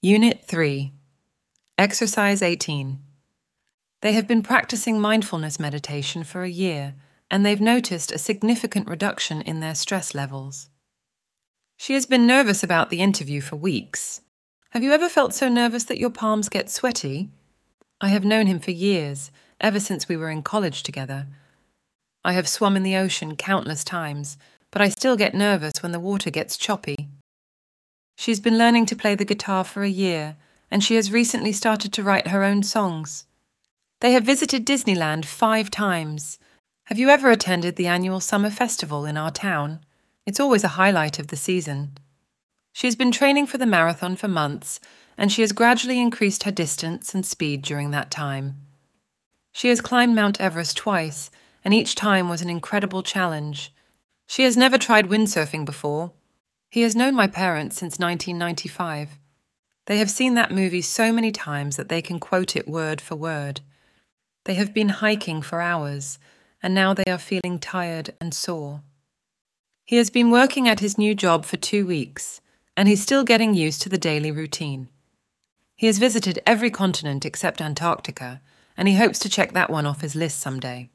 Unit 3, Exercise 18. They have been practicing mindfulness meditation for a year, and they've noticed a significant reduction in their stress levels. She has been nervous about the interview for weeks. Have you ever felt so nervous that your palms get sweaty? I have known him for years, ever since we were in college together. I have swum in the ocean countless times, but I still get nervous when the water gets choppy. She's been learning to play the guitar for a year, and she has recently started to write her own songs. They have visited Disneyland 5 times. Have you ever attended the annual summer festival in our town? It's always a highlight of the season. She has been training for the marathon for months, and she has gradually increased her distance and speed during that time. She has climbed Mount Everest twice, and each time was an incredible challenge. She has never tried windsurfing before. He has known my parents since 1995. They have seen that movie so many times that they can quote it word for word. They have been hiking for hours, and now they are feeling tired and sore. He has been working at his new job for 2 weeks, and he's still getting used to the daily routine. He has visited every continent except Antarctica, and he hopes to check that one off his list someday.